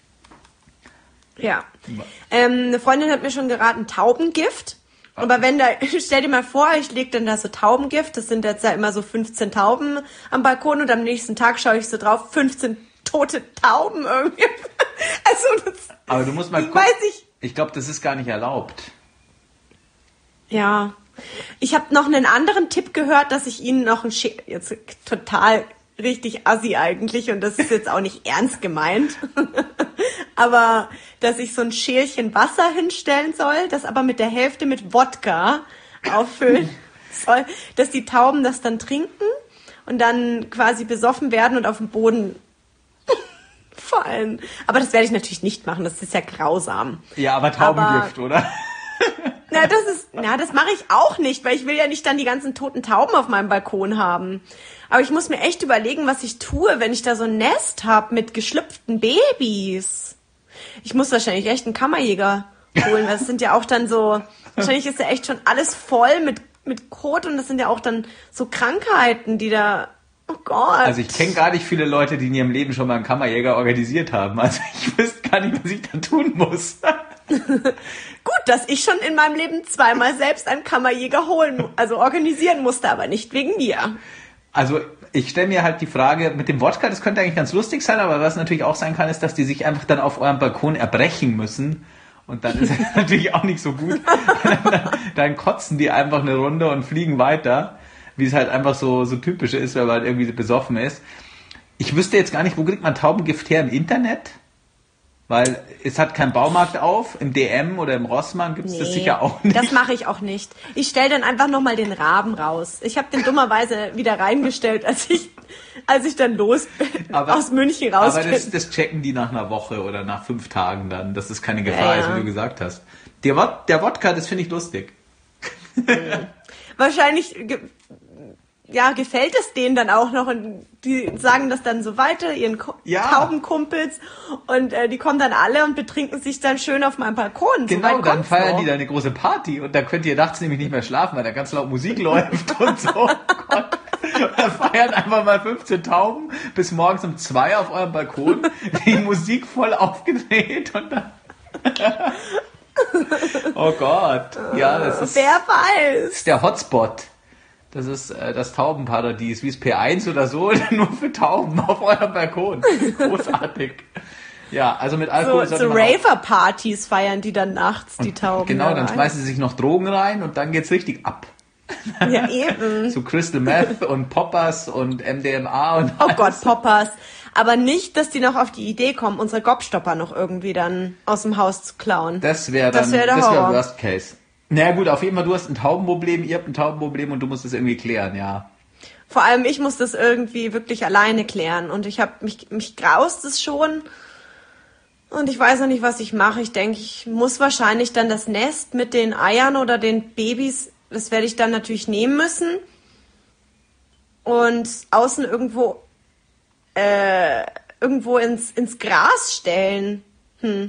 Ja. Ähm, eine Freundin hat mir schon geraten, Taubengift. Aber wenn da, stell dir mal vor, ich lege dann da so Taubengift, das sind jetzt ja immer so fünfzehn Tauben am Balkon und am nächsten Tag schaue ich so drauf, fünfzehn tote Tauben irgendwie. Also das, aber du musst mal gucken, weiß ich, ich glaube, das ist gar nicht erlaubt. Ja. Ich habe noch einen anderen Tipp gehört, dass ich Ihnen noch ein Sch- jetzt total richtig assi eigentlich und das ist jetzt auch nicht ernst gemeint, aber dass ich so ein Schälchen Wasser hinstellen soll, das aber mit der Hälfte mit Wodka auffüllen soll, dass die Tauben das dann trinken und dann quasi besoffen werden und auf den Boden fallen. Aber das werde ich natürlich nicht machen, das ist ja grausam. Ja, aber Taubengift, aber, oder? Na, das ist, na, das mache ich auch nicht, weil ich will ja nicht dann die ganzen toten Tauben auf meinem Balkon haben. Aber ich muss mir echt überlegen, was ich tue, wenn ich da so ein Nest habe mit geschlüpften Babys. Ich muss wahrscheinlich echt einen Kammerjäger holen, weil das sind ja auch dann so, wahrscheinlich ist ja echt schon alles voll mit, mit Kot und das sind ja auch dann so Krankheiten, die da, oh Gott. Also ich kenne gar nicht viele Leute, die in ihrem Leben schon mal einen Kammerjäger organisiert haben. Also ich wüsste gar nicht, was ich da tun muss. Gut, dass ich schon in meinem Leben zweimal selbst einen Kammerjäger holen, also organisieren musste, aber nicht wegen mir. Also ich stelle mir halt die Frage mit dem Wodka, das könnte eigentlich ganz lustig sein, aber was natürlich auch sein kann, ist, dass die sich einfach dann auf eurem Balkon erbrechen müssen. Und dann ist es natürlich auch nicht so gut. dann, dann kotzen die einfach eine Runde und fliegen weiter, wie es halt einfach so, so typisch ist, wenn man halt irgendwie besoffen ist. Ich wüsste jetzt gar nicht, wo kriegt man Taubengift her? Im Internet? Weil es hat kein Baumarkt auf, im D M oder im Rossmann gibt es nee, das sicher auch nicht. Das mache ich auch nicht. Ich stelle dann einfach nochmal den Raben raus. Ich habe den dummerweise wieder reingestellt, als ich, als ich dann los bin, aber, aus München raus aber bin. Aber das, das checken die nach einer Woche oder nach fünf Tagen dann, dass es keine Gefahr ja, ist, wie du gesagt hast. Der, der Wodka, das finde ich lustig. Wahrscheinlich ja, gefällt es denen dann auch noch und die sagen das dann so weiter, ihren Ko- ja. Taubenkumpels und äh, die kommen dann alle und betrinken sich dann schön auf meinem Balkon. Genau, so dann feiern noch. die da eine große Party und da könnt ihr nachts nämlich nicht mehr schlafen, weil da ganz laut Musik läuft und so. Oh Gott. Da feiern einfach mal fünfzehn Tauben bis morgens um zwei auf eurem Balkon, die Musik voll aufgedreht und dann... Oh Gott. Ja, das ist... Wer weiß. Das ist der Hotspot. Das ist äh, das Taubenparadies, wie es P eins oder so, nur für Tauben auf eurem Balkon. Großartig. Ja, also mit Alkohol So, sollte so man auch- Raver-Partys feiern die dann nachts, die Tauben. Genau, da dann rein. schmeißen sie sich noch Drogen rein und dann geht's richtig ab. Ja, eben. So Crystal Meth und Poppers und M D M A und Oh Gott, Poppers. Aber nicht, dass die noch auf die Idee kommen, unsere Gobstopper noch irgendwie dann aus dem Haus zu klauen. Das wäre dann, Das wär der das wäre Horror. Worst Case. Naja gut, auf jeden Fall, du hast ein Taubenproblem, ihr habt ein Taubenproblem und du musst es irgendwie klären, ja. Vor allem ich muss das irgendwie wirklich alleine klären. Und ich habe mich, mich graust es schon. Und ich weiß noch nicht, was ich mache. Ich denke, ich muss wahrscheinlich dann das Nest mit den Eiern oder den Babys, das werde ich dann natürlich nehmen müssen. Und außen irgendwo, äh, irgendwo ins, ins Gras stellen. Hm,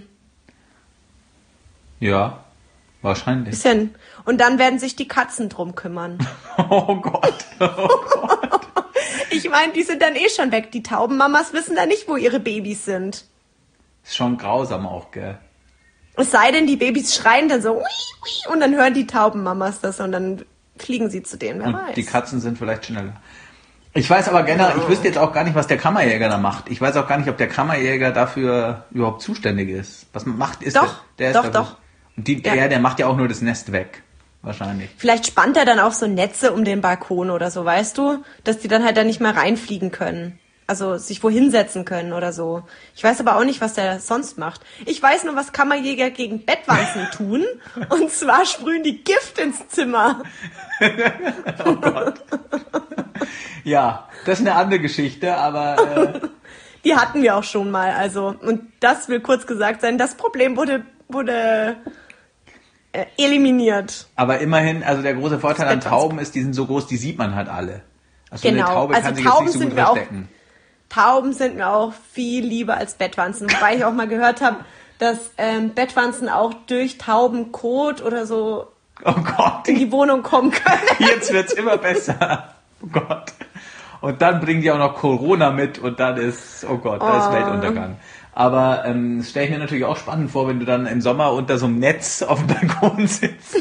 Ja, wahrscheinlich. bisschen. Und dann werden sich die Katzen drum kümmern. Oh Gott. Oh Gott. Ich meine, die sind dann eh schon weg. Die Taubenmamas wissen dann nicht, wo ihre Babys sind. Ist schon grausam auch, gell? Es sei denn, die Babys schreien dann so ui, ui, und dann hören die Taubenmamas das und dann fliegen sie zu denen, wer Und weiß. die Katzen sind vielleicht schneller. Ich weiß aber generell, ich wüsste jetzt auch gar nicht, was der Kammerjäger da macht. Ich weiß auch gar nicht, ob der Kammerjäger dafür überhaupt zuständig ist. Was macht ist Doch, der? Der ist doch, dafür- doch. Und die, Ja. der, der macht ja auch nur das Nest weg. Wahrscheinlich. Vielleicht spannt er dann auch so Netze um den Balkon oder so, weißt du? Dass die dann halt dann nicht mehr reinfliegen können. Also sich wohin setzen können oder so. Ich weiß aber auch nicht, was der sonst macht. Ich weiß nur, was Kammerjäger gegen Bettwanzen tun. Und zwar sprühen die Gift ins Zimmer. Oh Gott. Ja, das ist eine andere Geschichte, aber äh, Die hatten wir auch schon mal. Also, und das will kurz gesagt sein, das Problem wurde, wurde äh, eliminiert. aber immerhin, also der große Vorteil an Das Tauben ist, die sind so groß, die sieht man halt alle. Also Genau. eine Taube Also kann sich Tauben jetzt nicht so sind gut wir auch- verstecken. Tauben sind mir auch viel lieber als Bettwanzen. Wobei ich auch mal gehört habe, dass ähm, Bettwanzen auch durch Taubenkot oder so Oh Gott, in die Wohnung kommen können. jetzt wird's immer besser. Oh Gott. Und dann bringen die auch noch Corona mit und dann ist, oh Gott, da ist Oh. Weltuntergang. Aber ähm, das stelle ich mir natürlich auch spannend vor, wenn du dann im Sommer unter so einem Netz auf dem Balkon sitzt.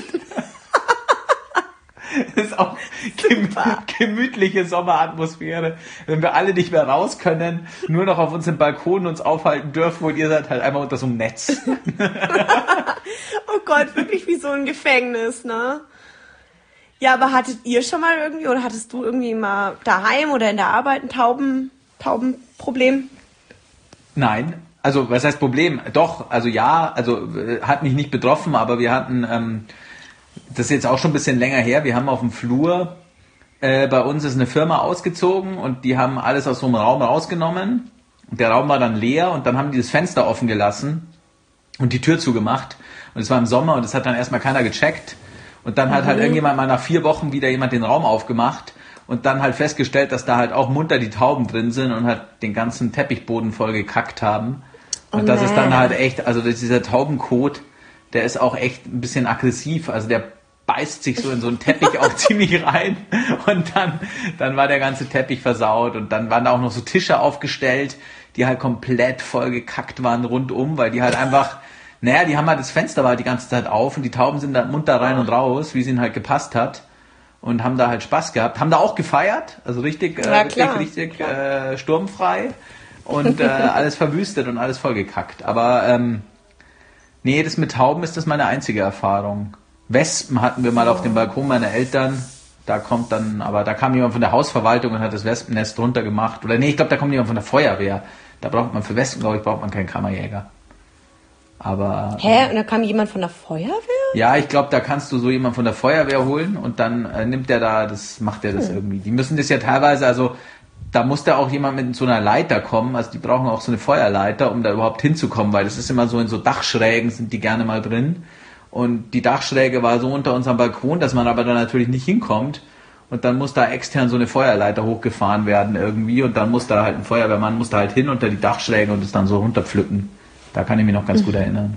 Das ist auch gemü gemütliche Sommeratmosphäre. Wenn wir alle nicht mehr raus können, nur noch auf unserem Balkon uns aufhalten dürfen und ihr seid halt einfach unter so einem Netz. Oh Gott, wirklich wie so ein Gefängnis, ne? Ja, aber hattet ihr schon mal irgendwie oder hattest du irgendwie mal daheim oder in der Arbeit ein Tauben, Taubenproblem? Nein, also was heißt Problem? Doch, also ja, also äh, hat mich nicht betroffen, aber wir hatten, ähm, das ist jetzt auch schon ein bisschen länger her, wir haben auf dem Flur, äh, bei uns ist eine Firma ausgezogen und die haben alles aus so einem Raum rausgenommen und der Raum war dann leer und dann haben die das Fenster offen gelassen und die Tür zugemacht und es war im Sommer und es hat dann erstmal keiner gecheckt und dann hat halt irgendjemand mal nach vier Wochen wieder jemand den Raum aufgemacht und dann halt festgestellt, dass da halt auch munter die Tauben drin sind und halt den ganzen Teppichboden voll gekackt haben. Und Oh das ist dann nee. halt echt, also dieser Taubenkot, der ist auch echt ein bisschen aggressiv. Also der beißt sich so in so einen Teppich auch ziemlich rein und dann, dann war der ganze Teppich versaut und dann waren da auch noch so Tische aufgestellt, die halt komplett voll gekackt waren rundum, weil die halt einfach, naja, die haben halt das Fenster war halt die ganze Zeit auf und die Tauben sind da munter rein und raus, wie es ihnen halt gepasst hat. Und haben da halt Spaß gehabt, haben da auch gefeiert, also richtig, äh, Ja, richtig, klar. richtig äh, sturmfrei und äh, alles verwüstet und alles vollgekackt. Aber ähm, nee, das mit Tauben ist das meine einzige Erfahrung. Wespen hatten wir mal auf dem Balkon meiner Eltern, da kommt dann, aber da kam jemand von der Hausverwaltung und hat das Wespennest runtergemacht. Oder nee, ich glaube, da kommt jemand von der Feuerwehr. Da braucht man für Wespen, glaube ich, braucht man keinen Kammerjäger. Aber Hä? Und da kam jemand von der Feuerwehr? ja, ich glaube, da kannst du so jemanden von der Feuerwehr holen und dann äh, nimmt der da, das macht der das Hm. irgendwie. Die müssen das ja teilweise, also da muss da auch jemand mit so einer Leiter kommen, also die brauchen auch so eine Feuerleiter, um da überhaupt hinzukommen, weil das ist immer so in so Dachschrägen sind die gerne mal drin und die Dachschräge war so unter unserem Balkon, dass man aber da natürlich nicht hinkommt und dann muss da extern so eine Feuerleiter hochgefahren werden irgendwie und dann muss da halt ein Feuerwehrmann muss da halt hin unter die Dachschräge und es dann so runterpflücken. Da kann ich mich noch ganz gut erinnern.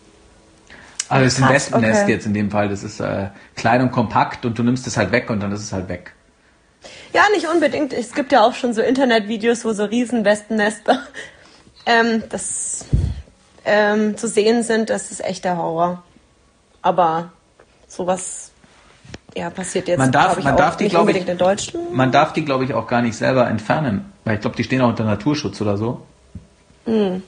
Also es ist ein Krass, Wespennest okay. jetzt in dem Fall. Das ist äh, klein und kompakt und du nimmst es halt weg und dann ist es halt weg. Ja, nicht unbedingt. Es gibt ja auch schon so Internetvideos, wo so riesen Wespennester ähm, das, ähm, zu sehen sind. Das ist echt der Horror. Aber sowas ja, passiert jetzt, Man darf- glaube ich, man auch darf die, nicht glaub ich- unbedingt in Deutschland. Man darf die, glaube ich, auch gar nicht selber entfernen. Weil ich glaube, die stehen auch unter Naturschutz oder so.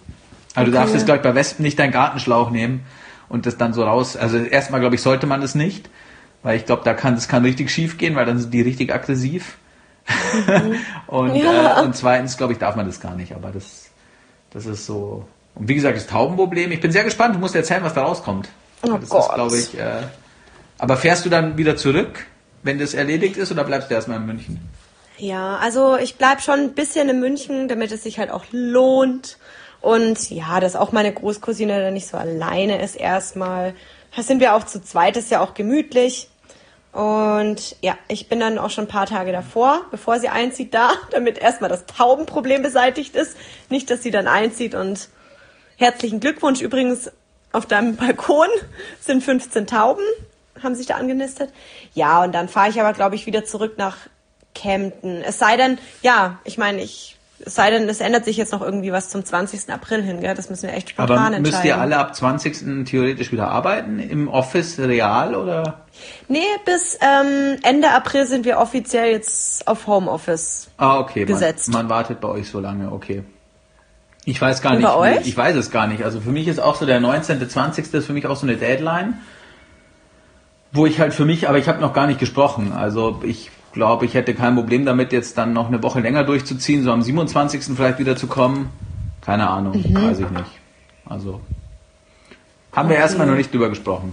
Also du Okay. darfst jetzt, glaube ich, bei Wespen nicht deinen Gartenschlauch nehmen und das dann so raus. Also erstmal, glaube ich, sollte man das nicht, weil ich glaube, da kann das kann richtig schief gehen, weil dann sind die richtig aggressiv. und, Ja. äh, und zweitens, glaube ich, darf man das gar nicht. Aber das, das ist so. Und wie gesagt, das Taubenproblem. Ich bin sehr gespannt. Du musst erzählen, was da rauskommt. Oh das Gott. ist, glaube ich. Äh, aber fährst du dann wieder zurück, wenn das erledigt ist, oder bleibst du erstmal in München? Ja, also ich bleib schon ein bisschen in München, damit es sich halt auch lohnt. Und ja, dass auch meine Großcousine dann nicht so alleine ist erstmal. Da sind wir auch zu zweit, ist ja auch gemütlich. Und ja, ich bin dann auch schon ein paar Tage davor, bevor sie einzieht, da, damit erstmal das Taubenproblem beseitigt ist. Nicht, dass sie dann einzieht. Und herzlichen Glückwunsch übrigens, auf deinem Balkon sind fünfzehn Tauben, haben sich da angenistet. Ja, und dann fahre ich aber, glaube ich, wieder zurück nach Kempten. Es sei denn, ja, ich meine, ich, es sei denn, es ändert sich jetzt noch irgendwie was zum zwanzigsten April hin, gell? Das müssen wir echt spontan Aber entscheiden. müsst ihr alle ab zwanzigsten theoretisch wieder arbeiten? Im Office real oder? Nee, bis ähm, Ende April sind wir offiziell jetzt auf Homeoffice. Ah, okay. Gesetzt. Man, man wartet bei euch so lange, okay. Ich weiß gar Und nicht. bei euch? Ich weiß es gar nicht. Also für mich ist auch so der neunzehnte, zwanzigste ist für mich auch so eine Deadline, wo ich halt für mich, aber ich habe noch gar nicht gesprochen. Also ich glaube, ich hätte kein Problem damit, jetzt dann noch eine Woche länger durchzuziehen, so am siebenundzwanzigsten vielleicht wieder zu kommen. Keine Ahnung, Mhm. weiß ich nicht. Also haben wir Okay. erstmal noch nicht drüber gesprochen.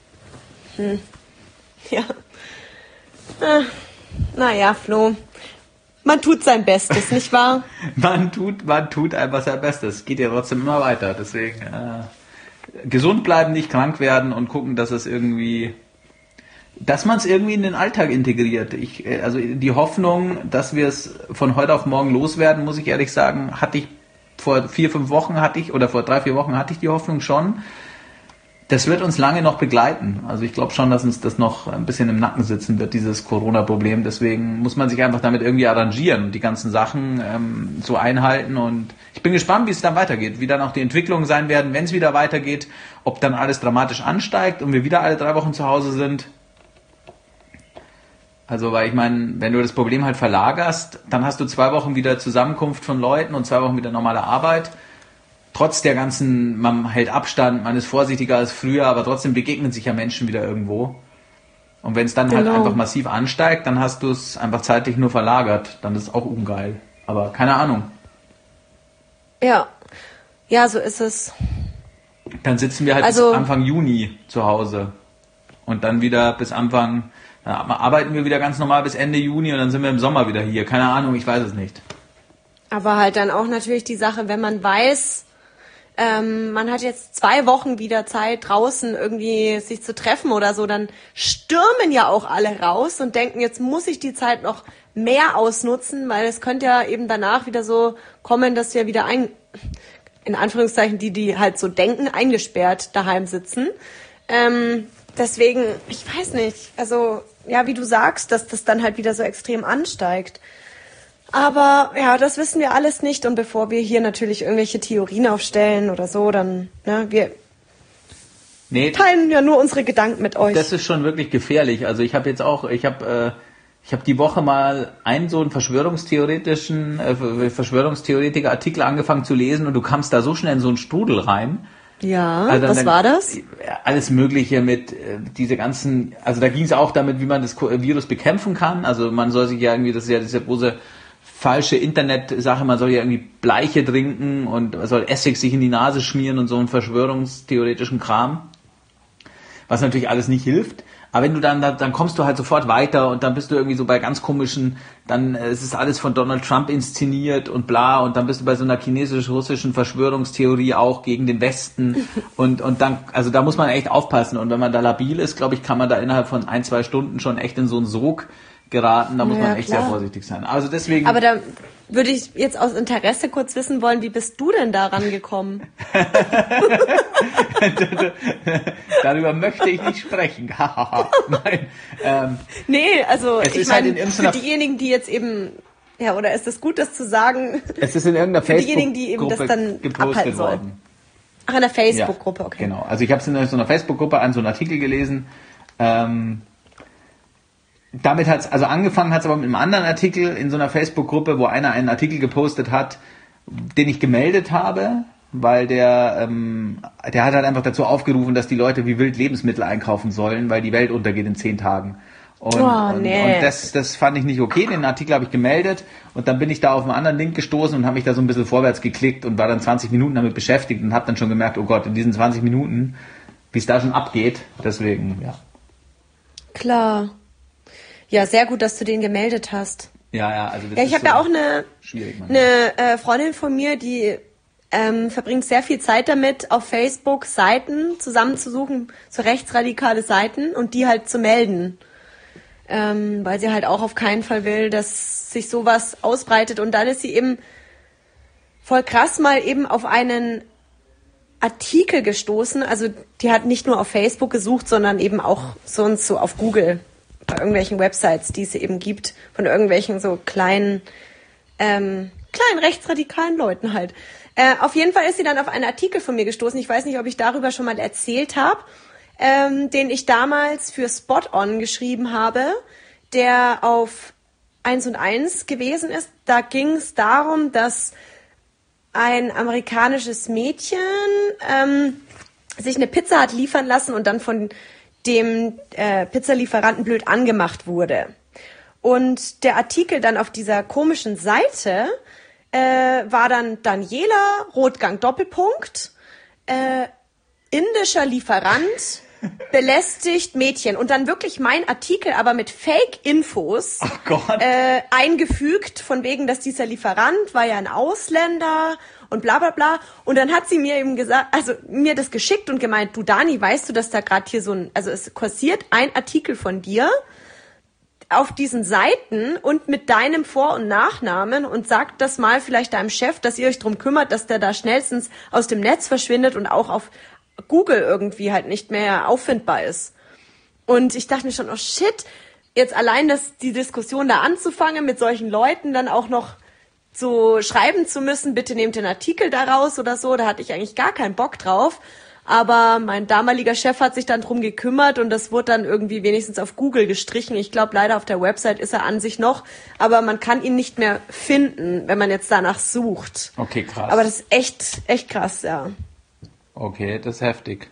Ja. Äh, naja, Flo, man tut sein Bestes, nicht wahr? Man tut, man tut einfach sein Bestes. Es geht ja trotzdem immer weiter. Deswegen äh, gesund bleiben, nicht krank werden und gucken, dass es irgendwie, dass man es irgendwie in den Alltag integriert. Ich, äh, also die Hoffnung, dass wir es von heute auf morgen loswerden, muss ich ehrlich sagen, hatte ich vor vier, fünf Wochen hatte ich oder vor drei, vier Wochen hatte ich die Hoffnung schon. Das wird uns lange noch begleiten. Also ich glaube schon, dass uns das noch ein bisschen im Nacken sitzen wird, dieses Corona-Problem. Deswegen muss man sich einfach damit irgendwie arrangieren und die ganzen Sachen ähm, so einhalten. Und ich bin gespannt, wie es dann weitergeht, wie dann auch die Entwicklungen sein werden, wenn es wieder weitergeht, ob dann alles dramatisch ansteigt und wir wieder alle drei Wochen zu Hause sind. Also, weil ich meine, wenn du das Problem halt verlagerst, dann hast du zwei Wochen wieder Zusammenkunft von Leuten und zwei Wochen wieder normale Arbeit. Trotz der ganzen, man hält Abstand, man ist vorsichtiger als früher, aber trotzdem begegnen sich ja Menschen wieder irgendwo. Und wenn es dann halt Genau. einfach massiv ansteigt, dann hast du es einfach zeitlich nur verlagert. Dann ist es auch ungeil. Aber keine Ahnung. Ja. Ja, so ist es. Dann sitzen wir halt Also- bis Anfang Juni zu Hause. Und dann wieder bis Anfang, dann arbeiten wir wieder ganz normal bis Ende Juni und dann sind wir im Sommer wieder hier. Keine Ahnung, ich weiß es nicht. Aber halt dann auch natürlich die Sache, wenn man weiß, ähm, man hat jetzt zwei Wochen wieder Zeit, draußen irgendwie sich zu treffen oder so, dann stürmen ja auch alle raus und denken, jetzt muss ich die Zeit noch mehr ausnutzen, weil es könnte ja eben danach wieder so kommen, dass wir wieder ein, in Anführungszeichen, die, die halt so denken, eingesperrt daheim sitzen. Ähm, deswegen, ich weiß nicht, also, ja, wie du sagst, dass das dann halt wieder so extrem ansteigt. Aber ja, das wissen wir alles nicht. Und bevor wir hier natürlich irgendwelche Theorien aufstellen oder so, dann, ne, wir Nee, teilen ja nur unsere Gedanken mit euch. das ist schon wirklich gefährlich. Also ich habe jetzt auch, ich habe äh, ich habe die Woche mal einen so einen verschwörungstheoretischen, äh, Verschwörungstheoretiker-Artikel angefangen zu lesen und du kamst da so schnell in so einen Strudel rein. ja, Also was dann- war das? Alles Mögliche mit äh, diese ganzen, also da ging es auch damit, wie man das Co- Virus bekämpfen kann. Also man soll sich ja irgendwie, das ist ja diese große falsche Internet-Sache, man soll ja irgendwie Bleiche trinken und man soll Essig sich in die Nase schmieren und so einen verschwörungstheoretischen Kram. Was natürlich alles nicht hilft. Aber wenn du dann, dann kommst du halt sofort weiter und dann bist du irgendwie so bei ganz komischen, dann äh, es ist alles von Donald Trump inszeniert und bla und dann bist du bei so einer chinesisch-russischen Verschwörungstheorie auch gegen den Westen und, und dann, also da muss man echt aufpassen und wenn man da labil ist, glaube ich, kann man da innerhalb von ein, zwei Stunden schon echt in so einen Sog geraten, da muss Ja, man echt klar. sehr vorsichtig sein. Also deswegen, Aber da würde ich jetzt aus Interesse kurz wissen wollen, wie bist du denn daran gekommen? darüber möchte ich nicht sprechen. Nein, ähm, Nee, also Es ich ist halt meine, in für irgendeiner- diejenigen, die jetzt eben, ja, oder ist es gut, das zu sagen? es ist in irgendeiner Für diejenigen, die eben das Facebook-Gruppe dann gepostet abhalten sollen. worden. Ach, in der Facebook-Gruppe, Ja, okay. Genau. Also ich habe es in so einer Facebook-Gruppe an so einen Artikel gelesen. Ähm, damit hat's, also angefangen hat's aber mit einem anderen Artikel in so einer Facebook-Gruppe, wo einer einen Artikel gepostet hat, den ich gemeldet habe. weil der, ähm, der hat halt einfach dazu aufgerufen, dass die Leute wie wild Lebensmittel einkaufen sollen, weil die Welt untergeht in zehn Tagen. Und, oh, und, nee. und das, das fand ich nicht okay. Den Artikel habe ich gemeldet und dann bin ich da auf einen anderen Link gestoßen und habe mich da so ein bisschen vorwärts geklickt und war dann zwanzig Minuten damit beschäftigt und habe dann schon gemerkt, oh Gott, in diesen zwanzig Minuten, wie es da schon abgeht. Deswegen, ja. Klar. Ja, sehr gut, dass du den gemeldet hast. Ja, ja, also das ja, ich ist habe so ja auch eine, eine äh, Freundin von mir, die ähm, verbringt sehr viel Zeit damit, auf Facebook Seiten zusammenzusuchen, so rechtsradikale Seiten und die halt zu melden. Ähm, weil sie halt auch auf keinen Fall will, dass sich sowas ausbreitet. Und dann ist sie eben voll krass mal eben auf einen Artikel gestoßen. Also die hat nicht nur auf Facebook gesucht, sondern eben auch sonst so auf Google, bei irgendwelchen Websites, die es eben gibt, von irgendwelchen so kleinen, ähm, kleinen rechtsradikalen Leuten halt. Äh, auf jeden Fall ist sie dann auf einen Artikel von mir gestoßen. Ich weiß nicht, ob ich darüber schon mal erzählt habe. Ähm, den ich damals für Spot On geschrieben habe, der auf eins und eins gewesen ist. Da ging es darum, dass ein amerikanisches Mädchen ähm, sich eine Pizza hat liefern lassen und dann von dem äh, Pizzalieferanten blöd angemacht wurde. Und der Artikel dann auf dieser komischen Seite äh, war dann Daniela, Rotgang Doppelpunkt, äh, indischer Lieferant belästigt Mädchen und dann wirklich mein Artikel, aber mit Fake-Infos äh, eingefügt, von wegen, dass dieser Lieferant war ja ein Ausländer und bla bla bla. Und dann hat sie mir eben gesagt, also mir das geschickt und gemeint, du Dani, weißt du, dass da gerade hier so ein, also es kursiert ein Artikel von dir auf diesen Seiten und mit deinem Vor- und Nachnamen und sagt das mal vielleicht deinem Chef, dass ihr euch drum kümmert, dass der da schnellstens aus dem Netz verschwindet und auch auf Google irgendwie halt nicht mehr auffindbar ist. Und ich dachte mir schon, oh shit, jetzt allein das, die Diskussion da anzufangen, mit solchen Leuten dann auch noch so schreiben zu müssen, bitte nehmt den Artikel daraus oder so, da hatte ich eigentlich gar keinen Bock drauf. Aber mein damaliger Chef hat sich dann drum gekümmert und das wurde dann irgendwie wenigstens auf Google gestrichen. Ich glaube, leider auf der Website ist er an sich noch, aber man kann ihn nicht mehr finden, wenn man jetzt danach sucht. Okay, krass. Aber das ist echt, echt krass, ja. Okay, das ist heftig.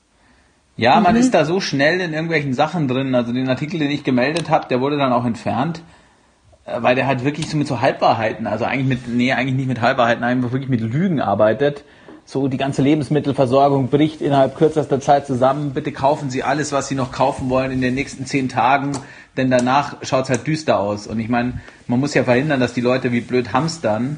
Ja, man mhm. ist da so schnell in irgendwelchen Sachen drin. Also den Artikel, den ich gemeldet habe, der wurde dann auch entfernt, weil der halt wirklich so mit so Halbwahrheiten, also eigentlich mit, nee, eigentlich nicht mit Halbwahrheiten, einfach wirklich mit Lügen arbeitet. So, die ganze Lebensmittelversorgung bricht innerhalb kürzester Zeit zusammen. Bitte kaufen Sie alles, was Sie noch kaufen wollen in den nächsten zehn Tagen, denn danach schaut's halt düster aus. Und ich meine, man muss ja verhindern, dass die Leute wie blöd hamstern.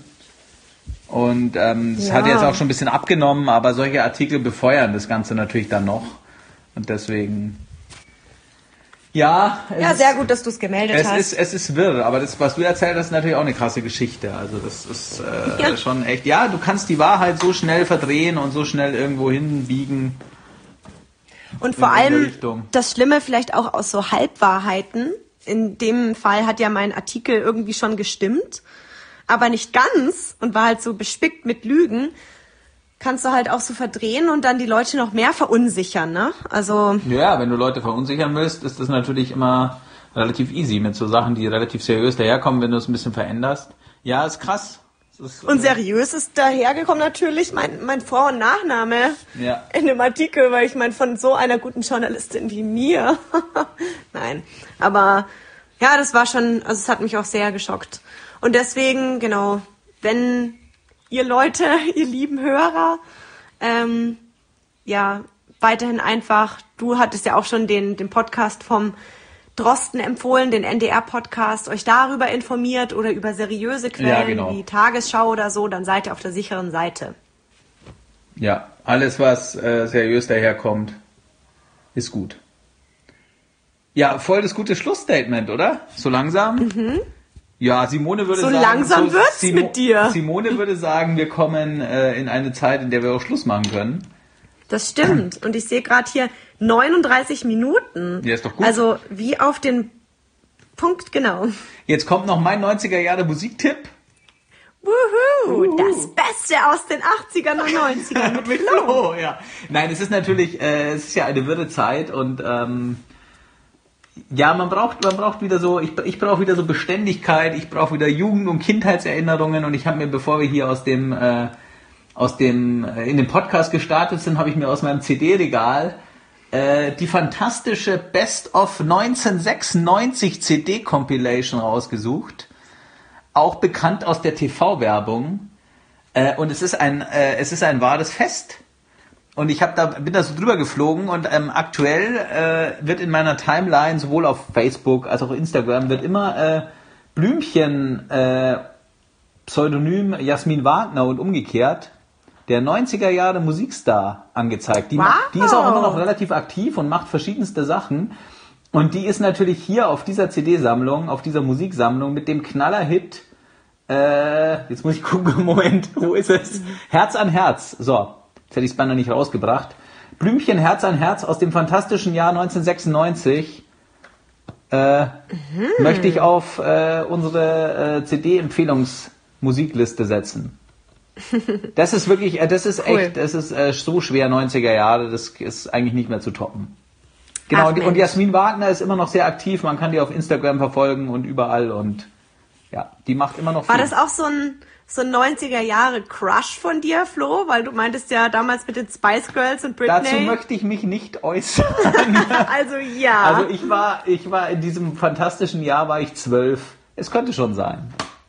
Und ähm, das ja. hat jetzt auch schon ein bisschen abgenommen, aber solche Artikel befeuern das Ganze natürlich dann noch. Und deswegen, ja. Es ja, sehr gut, dass du es gemeldet es hast. Ist, es ist wirr, aber das, was du erzählt hast, ist natürlich auch eine krasse Geschichte. Also das ist äh, ja. schon echt, ja, du kannst die Wahrheit so schnell verdrehen und so schnell irgendwo hinbiegen. Und vor allem das Schlimme vielleicht auch aus so Halbwahrheiten. In dem Fall hat ja mein Artikel irgendwie schon gestimmt. Aber nicht ganz und war halt so bespickt mit Lügen, kannst du halt auch so verdrehen und dann die Leute noch mehr verunsichern, ne? Also ja, wenn du Leute verunsichern willst, ist das natürlich immer relativ easy mit so Sachen, die relativ seriös daherkommen, wenn du es ein bisschen veränderst. Ja, ist krass. Ist, und seriös ist dahergekommen natürlich mein, mein Vor- und Nachname ja. in dem Artikel, weil ich meine, von so einer guten Journalistin wie mir. Nein, aber ja, das war schon, also es hat mich auch sehr geschockt. Und deswegen, genau, wenn ihr Leute, ihr lieben Hörer, ähm, ja, weiterhin einfach, du hattest ja auch schon den, den Podcast vom Drosten empfohlen, den N D R-Podcast, euch darüber informiert oder über seriöse Quellen ja, genau. wie Tagesschau oder so, dann seid ihr auf der sicheren Seite. Ja, alles, was äh, seriös daherkommt, ist gut. Ja, voll das gute Schlussstatement, oder? So langsam? Mhm. Ja, Simone würde so sagen... Langsam so langsam wird's Simo- mit dir. Simone würde sagen, wir kommen äh, in eine Zeit, in der wir auch Schluss machen können. Das stimmt. Und ich sehe gerade hier neununddreißig Minuten. Ja, ist doch gut. Also wie auf den Punkt, genau. Jetzt kommt noch mein neunziger Jahre Musiktipp. Wuhu, uh. Das Beste aus den achtzigern und neunzigern mit, mit Flo. Flo. Ja. Nein, es ist natürlich, äh, es ist ja eine wirre Zeit und ähm, ja, man braucht, man braucht wieder so, ich, ich brauche wieder so Beständigkeit, ich brauche wieder Jugend- und Kindheitserinnerungen und ich habe mir, bevor wir hier aus dem äh, aus dem in den Podcast gestartet sind, habe ich mir aus meinem C D-Regal äh, die fantastische Best of neunzehnhundertsechsundneunzig C D-Compilation rausgesucht, auch bekannt aus der T V-Werbung. Äh, und es ist ein äh, es ist ein wahres Fest. Und ich hab da, bin da so drüber geflogen und ähm, aktuell äh, wird in meiner Timeline, sowohl auf Facebook als auch Instagram, wird immer äh, Blümchen, äh, Pseudonym Jasmin Wagner und umgekehrt, der neunziger Jahre Musikstar angezeigt. Die, wow. macht, die ist auch immer noch relativ aktiv und macht verschiedenste Sachen. Und die ist natürlich hier auf dieser C D-Sammlung, auf dieser Musiksammlung mit dem Knallerhit, äh, jetzt muss ich gucken, Moment, wo ist es? Herz an Herz, so. Jetzt hätte ich es beinahe nicht rausgebracht. Blümchen Herz an Herz aus dem fantastischen Jahr neunzehnhundertsechsundneunzig äh, mhm. möchte ich auf äh, unsere äh, C D-Empfehlungsmusikliste setzen. Das ist wirklich, äh, das ist cool. echt, das ist äh, so schwer neunziger Jahre, das ist eigentlich nicht mehr zu toppen. Genau, Ach, und Jasmin Wagner ist immer noch sehr aktiv, man kann die auf Instagram verfolgen und überall und ja, die macht immer noch viel. War das auch so ein so ein neunziger Jahre Crush von dir, Flo? Weil du meintest ja damals mit den Spice Girls und Britney. Dazu möchte ich mich nicht äußern. Also ja. Also ich war, ich war in diesem fantastischen Jahr war ich zwölf. Es könnte schon sein.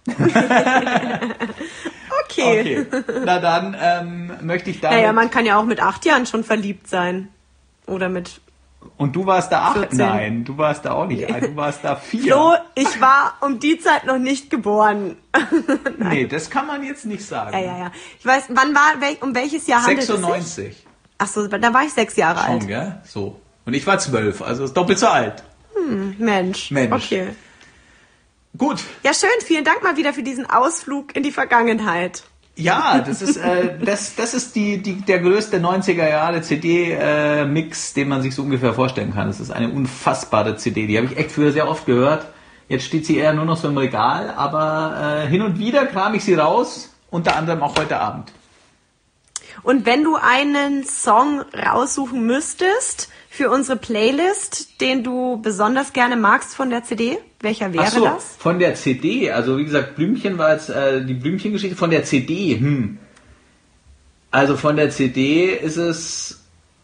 Okay. Okay. Na dann ähm, möchte ich damit... Naja, man kann ja auch mit acht Jahren schon verliebt sein. Oder mit... Und du warst da acht? vierzehn. Nein, du warst da auch nicht. Du warst da vier. Flo, ich war um die Zeit noch nicht geboren. Nee, das kann man jetzt nicht sagen. Ja, ja, ja. Ich weiß, wann war, wel, um welches Jahr handelt es sich? sechsundneunzig. Ach so, da war ich sechs Jahre Schon, alt. Gell? So. Und ich war zwölf, also ist doppelt so alt. Hm, Mensch. Mensch. Okay. Gut. Ja, schön. Vielen Dank mal wieder für diesen Ausflug in die Vergangenheit. Ja, das ist äh, das das ist die die der größte neunziger Jahre C D-Mix, äh, den man sich so ungefähr vorstellen kann. Das ist eine unfassbare C D. Die habe ich echt früher sehr oft gehört. Jetzt steht sie eher nur noch so im Regal, aber äh, hin und wieder kram ich sie raus, unter anderem auch heute Abend. Und wenn du einen Song raussuchen müsstest für unsere Playlist, den du besonders gerne magst von der C D, welcher wäre Ach so, das? Von der C D, also wie gesagt, Blümchen war jetzt äh, die Blümchen-Geschichte. Von der C D, hm. Also von der C D ist es,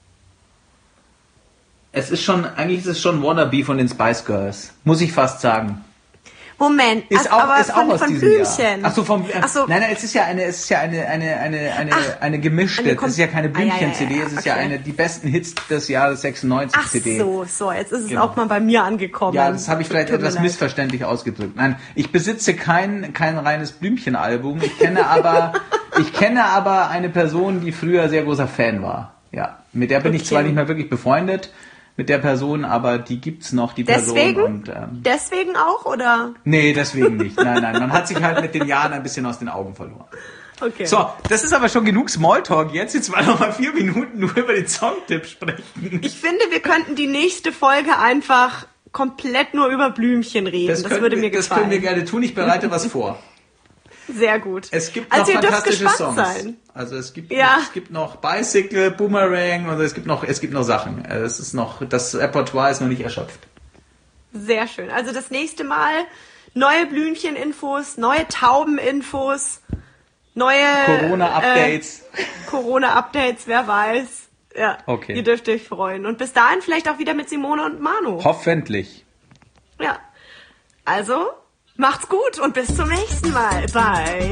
es ist schon, eigentlich ist es schon Wannabe von den Spice Girls, muss ich fast sagen. Moment, ist also, auch, aber ist von, auch aus von diesem Blümchen. Jahr. Ach so, vom, äh, Ach so. Nein, nein, es ist ja eine, es ist ja eine, eine, eine, eine, Ach, eine gemischte. eine Kom- es ist ja keine Blümchen-C D, ah, ja, ja, ja, es ist okay. ja eine, die besten Hits des Jahres sechsundneunzig Ach C D. so, so, jetzt ist es Genau. auch mal bei mir angekommen. Ja, das habe ich vielleicht Tut mir etwas leid. missverständlich ausgedrückt. Nein, ich besitze kein, kein reines Blümchen-Album. Ich kenne aber, ich kenne aber eine Person, die früher sehr großer Fan war. Ja, mit der bin Okay. ich zwar nicht mehr wirklich befreundet, mit der Person, aber die gibt's noch, die Deswegen? Person. Und, ähm, Deswegen auch, oder? nee, deswegen nicht. Nein, nein, man hat sich halt mit den Jahren ein bisschen aus den Augen verloren. Okay. So, das ist aber schon genug Smalltalk. Jetzt jetzt mal noch mal vier Minuten nur über den Songtipp sprechen. Ich finde, wir könnten die nächste Folge einfach komplett nur über Blümchen reden. Das, das würde wir, mir das gefallen. können wir gerne tun. Ich bereite was vor. Sehr gut. Es gibt also noch ihr dürft fantastische gespannt Songs. sein. Also es gibt, Ja. es gibt noch Bicycle, Boomerang, also es gibt noch, es gibt noch Sachen. Es ist noch, das Repertoire ist noch nicht erschöpft. Sehr schön. Also das nächste Mal neue Blümchen-Infos, neue Tauben-Infos, neue Corona-Updates. Äh, Corona-Updates, wer weiß. Ja, Okay. Ihr dürft euch freuen. Und bis dahin vielleicht auch wieder mit Simone und Manu. Hoffentlich. Ja. Also, macht's gut und bis zum nächsten Mal bei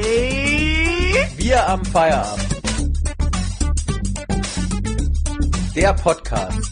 Wir am Feierabend. Der Podcast